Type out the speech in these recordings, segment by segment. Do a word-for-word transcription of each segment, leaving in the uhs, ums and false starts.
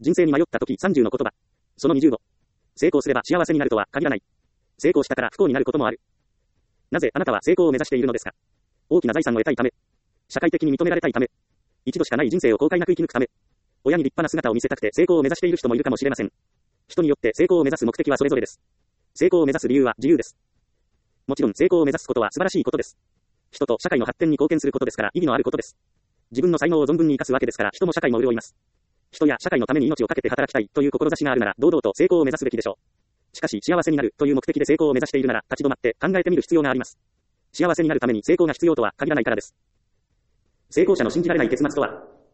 人生に迷った時さんじゅうの言葉。そのにじゅうご。成功すれば幸せになるとは限らない。成功したから不幸になることもある。なぜあなたは成功を目指しているのですか？大きな財産を得たいため。社会的に認められたいため。一度しかない人生を後悔なく生き抜くため。親に立派な姿を見せたくて成功を目指している人もいるかもしれません。人によって成功を目指す目的はそれぞれです。成功を目指す理由は自由です。もちろん成功を目指すことは素晴らしいことです。人と社会の発展に貢献することですから意義のあることです。自分の才能を存分に生かすわけですから人も社会も潤います。人や社会のために命を懸けて働きたいという志があるなら堂々と成功を目指すべきでしょう。しかし幸せになるという目的で成功を目指しているなら立ち止まって考えてみる必要があります。幸せになるために成功が必要とは限らないからです。成功者の信じられない結末とは？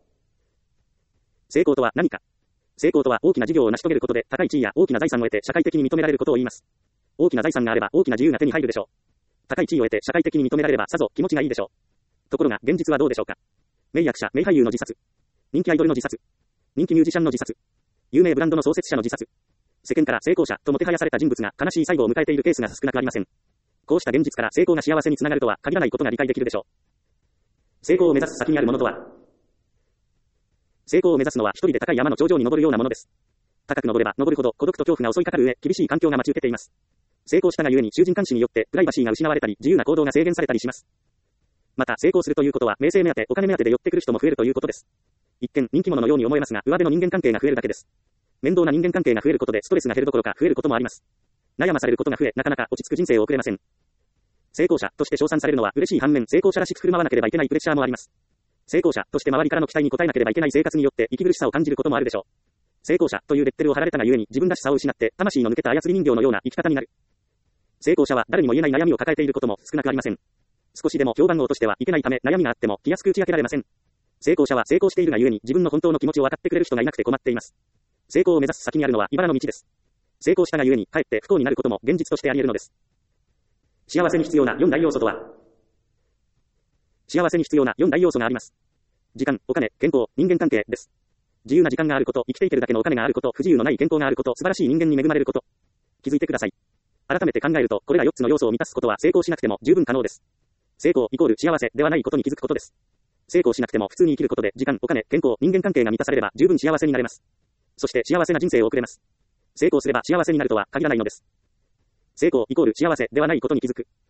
成功とは何か？成功とは大きな事業を成し遂げることで高い地位や大きな財産を得て社会的に認められることを言います。大きな財産があれば大きな自由が手に入るでしょう。高い地位を得て社会的に認められればさぞ気持ちがいいでしょう。ところが現実はどうでしょうか。名役者、名俳優の自殺。人気アイドルの自殺。人気ミュージシャンの自殺。有名ブランドの創設者の自殺。世間から成功者ともてはやされた人物が悲しい最後を迎えているケースが少なくありません。こうした現実から成功が幸せにつながるとは限らないことが理解できるでしょう。成功を目指す先にあるものとは？成功を目指すのは一人で高い山の頂上に登るようなものです。高く登れば登るほど孤独と恐怖が襲いかかる上、厳しい環境が待ち受けています。成功したがゆえに囚人監視によってプライバシーが失われたり、自由な行動が制限されたりします。また成功するということは名声目当て、お金目当てで寄ってくる人も増えるということです。一見人気者のように思えますが、上辺の人間関係が増えるだけです。面倒な人間関係が増えることでストレスが減るどころか増えることもあります。悩まされることが増え、なかなか落ち着く人生を送れません。成功者として称賛されるのは嬉しい反面、成功者らしく振る舞わなければいけないプレッシャーもあります。成功者として周りからの期待に応えなければいけない生活によって息苦しさを感じることもあるでしょう。成功者というレッテルを貼られたがゆえに自分らしさを失って魂の抜けた操り人形のような生き方になる。成功者は誰にも言えない悩みを抱えていることも少なくありません。少しでも評判を落としてはいけないため悩みがあっても気安く打ち明けられません。成功者は成功しているがゆえに自分の本当の気持ちを分かってくれる人がいなくて困っています。成功を目指す先にあるのは茨の道です。成功したがゆえにかえって不幸になることも現実としてあり得るのです。幸せに必要なよん大要素とは？幸せに必要なよん大要素があります。時間、お金、健康、人間関係です。自由な時間があること、生きていけるだけのお金があること、不自由のない健康があること、素晴らしい人間に恵まれること。気づいてください。改めて考えると、これらよっつの要素を満たすことは成功しなくても十分可能です。成功イコール幸せではないことに気づくことです。成功しなくても普通に生きることで時間、お金、健康、人間関係が満たされれば十分幸せになれます。そして幸せな人生を送れます。成功すれば幸せになるとは限らないのです。成功イコール幸せではないことに気づく。